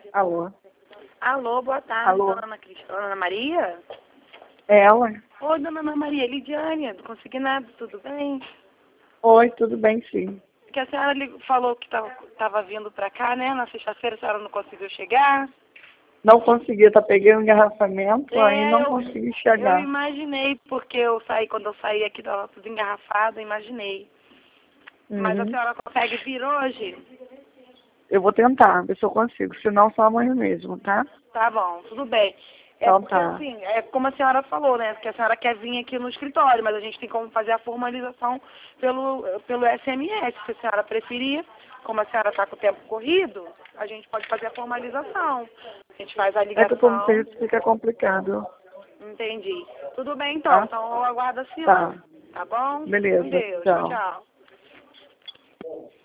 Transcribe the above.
Alô? Alô, boa tarde, Alô? dona Ana Maria? É ela? Oi, dona Ana Maria, Lidiane, do Consignado, tudo bem? Oi, tudo bem, sim. Que a senhora falou que estava vindo para cá, né? Na sexta-feira a senhora não conseguiu chegar. Não consegui, peguei um engarrafamento, aí não consegui Eu chegar. imaginei, porque quando eu saí aqui, estava tudo engarrafado, eu imaginei. Mas a Uhum. senhora consegue vir hoje? Eu vou tentar, ver se eu consigo, senão só amanhã mesmo, tá? Tá bom, tudo bem. É Então porque, tá. assim, é como a senhora falou, né? Que a senhora quer vir aqui no escritório, mas a gente tem como fazer a formalização pelo SMS, se a senhora preferir. Como a senhora está com o tempo corrido, a gente pode fazer a formalização. A gente faz a É que eu tô no ligação. serviço, fica complicado, Entendi. Tudo bem, então. tá? Então eu aguardo a Tá. senhora. Tá bom? Com Beleza, Deus. Tchau, tchau. tchau.